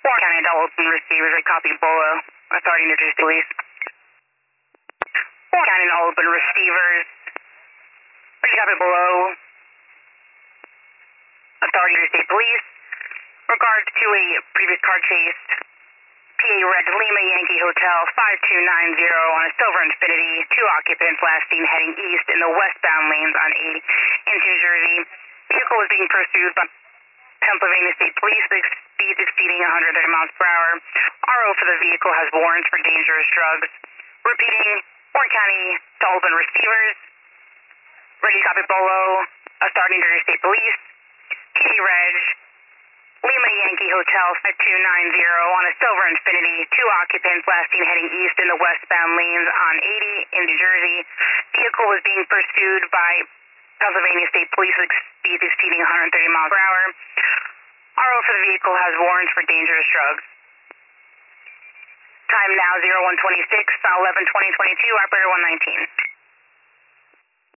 Warren County adult open receivers, a copy Bolo, authority New Jersey Police. Warren County adult open receivers, ready to copy Bolo, authority New Jersey Police. Regards to a previous car chase, PA Red Lima Yankee Hotel 5290 on a Silver Infinity, 2 occupants last seen heading east in the westbound lanes on 80 into New Jersey. Vehicle was being pursued by Pennsylvania State Police with speed exceeding 130 miles per hour. RO for the vehicle has warrants for dangerous drugs. Repeating, Warren County to open receivers. Ready to copy Bolo, authority New Jersey State Police. PA Reg Lima Yankee Hotel 5290 on a Silver Infinity, 2 occupants last seen heading east in the westbound lanes on 80 in New Jersey. Vehicle was being pursued by Pennsylvania State Police with speed exceeding 130 miles per hour. RO for the vehicle has warrants for dangerous drugs. Time now 0126, 11/20/22, operator 119.